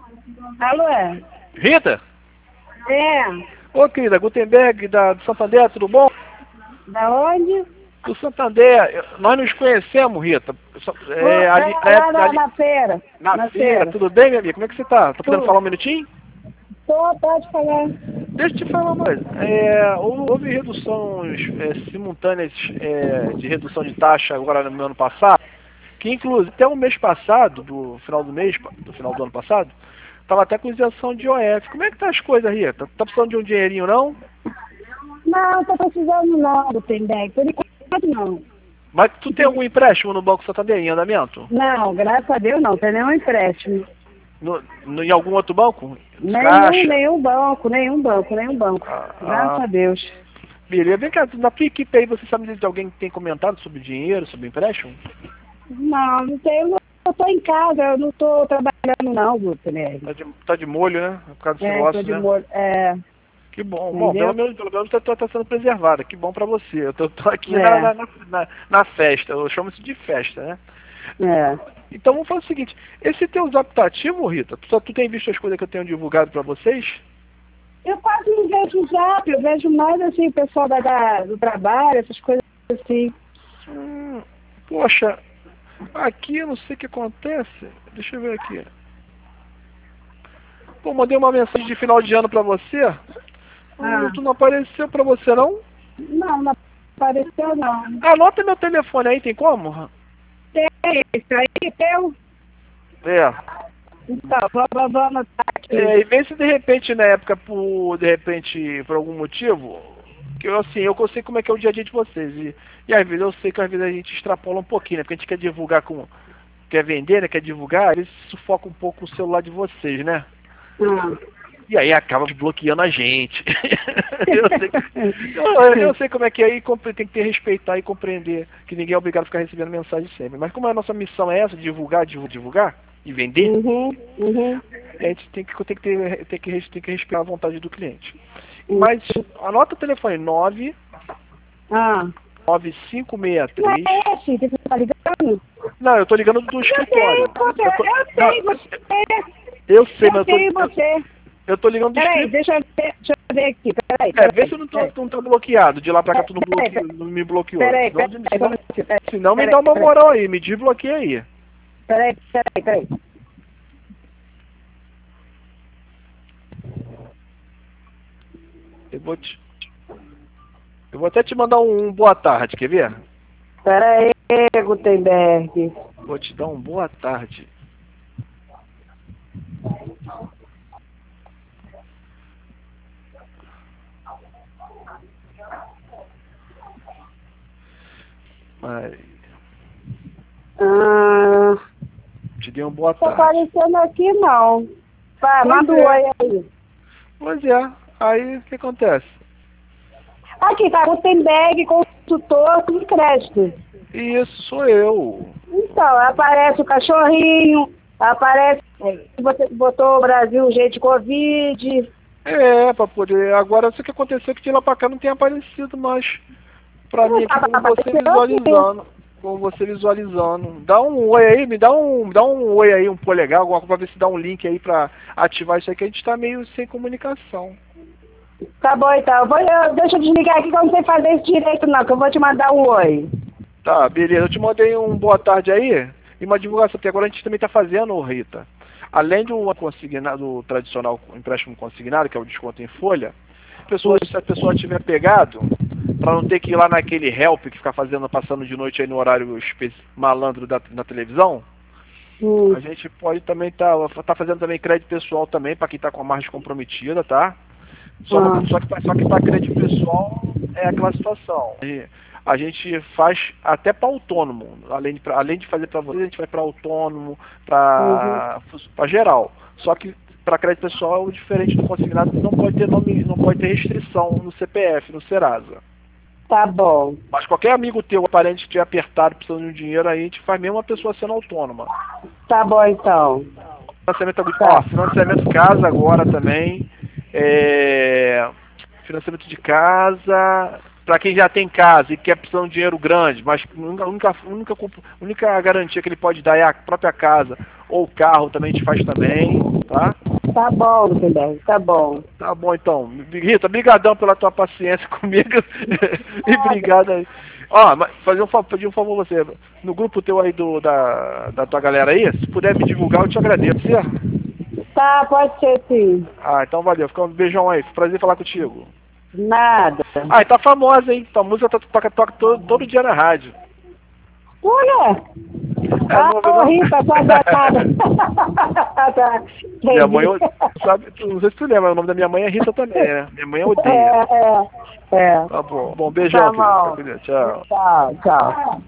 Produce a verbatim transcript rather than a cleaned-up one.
Alô, é? Rita? É. Ô, querida, Gutenberg da, do Santander, tudo bom? Da onde? Do Santander, eu- nós nos conhecemos, Rita. Só- É, É, ali, lá na, ali- na feira. na, na feira, feira. tudo bem, minha amiga? Como é que você tá? Tá podendo Tudo. falar um minutinho? Tô, pode falar. Deixa eu te falar uma coisa. É, houve houve reduções é, simultâneas é, de redução de taxa agora no ano passado, que inclusive até o mês passado, do final do mês, do final do ano passado, estava até com isenção de O F. Como é que tá as coisas, Rita? Tá precisando de um dinheirinho, não? Não, tô precisando não do Pendec. Por enquanto não. Mas tu tem algum empréstimo no Banco Santander em andamento? Não, graças a Deus não. Tem nenhum empréstimo. No, no- em algum outro banco? Nenhum, Caixa? nenhum banco, nenhum banco, nenhum banco. Ah, Graças ah. a Deus. Beleza. Vem cá, na tua equipe aí, você sabe de alguém que tem comentado sobre dinheiro, sobre empréstimo? Não, não tenho. Eu tô em casa, eu não tô trabalhando não, Gutenberg. Tá de, tá de molho, né? Por causa desse É, tô negócio, de né? molho. É, Que bom. entendeu? Bom, pelo menos, pelo menos tá, tá sendo preservada. Que bom pra você. Eu tô, tô aqui É. na, na, na, na festa. Eu chamo isso de festa, né? é. Então vamos fazer o seguinte. Esse teu zap tá ativo, Rita? Tu, só, tu tem visto as coisas que eu tenho divulgado pra vocês? Eu quase não vejo o zap, eu vejo mais assim o pessoal da, da- do trabalho, essas coisas assim. Hum, poxa, aqui eu não sei o que acontece. Deixa eu ver aqui. Pô, mandei uma mensagem de final de ano pra você. Ah. Hum, tu não apareceu pra você, não? Não, não apareceu não. Anota meu telefone aí, tem como? Tem isso aí, teu? É. Então, vamos, vamos anotar aqui. É, e vê se de repente, na época, por, de repente, por algum motivo, que eu assim, eu sei como é que é o dia a dia de vocês. E, e às vezes eu sei que às vezes a gente extrapola um pouquinho, né? Porque a gente quer divulgar com. Quer vender, né? Quer divulgar, às vezes sufoca um pouco o celular de vocês, né? Ah. E aí acaba bloqueando a gente. eu, sei, eu, eu sei como é que é e compre- tem que ter respeitar e compreender que ninguém é obrigado a ficar recebendo mensagem sempre. Mas como a nossa missão é essa, divulgar, divulgar, divulgar e vender, Uhum, uhum. a gente tem que, tem que, ter, tem que, res- tem que respeitar a vontade do cliente. Mas anota o telefone nove Ah. nove cinco seis Não três. é esse que você tá ligando? Não, eu tô ligando do Eu escritório. sei você, Eu, tô- eu não, sei você. eu sei, Eu mas sei eu tô, você. eu tô ligando do Peraí, escritório. deixa eu ver, deixa eu ver aqui, peraí. É, peraí, vê se eu não, tô, peraí. não tá bloqueado. De lá pra cá tu não, Peraí, bloqueou, não me bloqueou. Peraí, Senão, peraí, senão, peraí, peraí, senão me peraí, dá uma peraí. moral aí, me desbloqueia aí. Peraí, peraí, peraí. Eu vou te. Eu vou até te mandar um boa tarde, quer ver? Peraí, Gutenberg. Vou te dar um boa tarde. Mas, Ah, te dei um boa tá tarde. aparecendo aqui não. Vai, Pois manda um é. oi aí. Pois é, aí o que acontece? Aqui, tá, Gutenberg, consultor de crédito. Isso, sou eu. Então, aparece o cachorrinho, aparece que você botou o Brasil jeito de Covid. É, pra poder. Agora, isso que aconteceu que de lá pra cá não tem aparecido mais pra mim aqui, como você visualizando. Como você visualizando. Dá um oi aí, me dá um, dá um oi aí, um polegar, alguma coisa pra ver se dá um link aí pra ativar isso aí, que a gente tá meio sem comunicação. Tá bom, então. Eu vou, eu, deixa eu desligar aqui que eu não sei fazer isso direito não, que eu vou te mandar um oi. Tá, beleza. Eu te mandei um boa tarde aí e uma divulgação, porque agora a gente também tá fazendo, Rita. Além do consignado, do tradicional empréstimo consignado, que é o desconto em folha, pessoas, se a pessoa tiver pegado, para não ter que ir lá naquele help que fica fazendo, passando de noite aí no horário espe- malandro da, na televisão, Hum. a gente pode também tá, tá fazendo também crédito pessoal também, para quem tá com a margem comprometida, tá? Só, Ah. só que, só que para crédito pessoal é aquela situação. E a gente faz até para autônomo, além de, pra, além de fazer para você, a gente vai para autônomo, para para geral. Só que para crédito pessoal, diferente do consignado, não pode ter nome, não pode ter restrição no C P F, no Serasa. Tá bom. Mas qualquer amigo teu, parente que tiver apertado, precisando de um dinheiro, aí a gente faz mesmo uma pessoa sendo autônoma. Tá bom, então. Financiamento, ó, financiamento casa agora também. É, financiamento de casa. para quem já tem casa e quer precisar de um dinheiro grande, mas a única, única, única, única garantia que ele pode dar é a própria casa ou o carro, também a gente faz também, tá? Tá bom, Gutenberg, tá bom. Tá bom, então. Rita, brigadão pela tua paciência comigo e obrigado aí. Ó, mas fazer um, pedir um favor a você, no grupo teu aí do, da, da tua galera aí, se puder me divulgar, eu te agradeço, certo? Tá, pode ser sim. Ah, então valeu, fica um beijão aí, prazer falar contigo. Nada. Ah, e tá famosa, hein? Tua música tá, toca, toca todo, todo dia na rádio. Olha! É, Ah, não, não... Rita, tá danada. Minha mãe, sabe, não sei se tu lembra, o nome da minha mãe é Rita também, né? Minha mãe odeia. É, é, é. Tá bom. Bom, beijão, Tá bom. filho. Tchau. Tchau, tchau.